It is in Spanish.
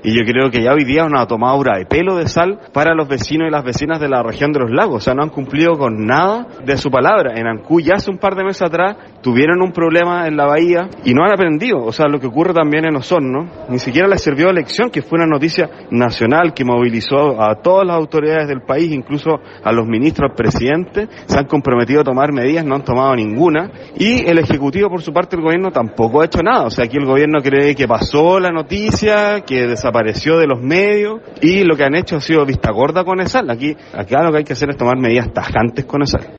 y yo creo que ya hoy día una tomadura de pelo de sal para los vecinos y las vecinas de la región de los lagos. O sea, no han cumplido con nada de su palabra. En Ancud ya hace un par de meses atrás tuvieron un problema en la bahía y no han aprendido. O sea, lo que ocurre también en Osorno, ni siquiera les sirvió de lección, que fue una noticia nacional que movilizó a todas las autoridades del país, incluso a los ministros, al presidente. Se han comprometido a tomar medidas, no han tomado ninguna, y el Ejecutivo, por su parte, el gobierno tampoco ha hecho nada. O sea, aquí el gobierno cree que pasó la noticia, que desapareció de los medios, y lo que han hecho ha sido vista gorda con ESAL. Acá lo que hay que hacer es tomar medidas tajantes con ESAL.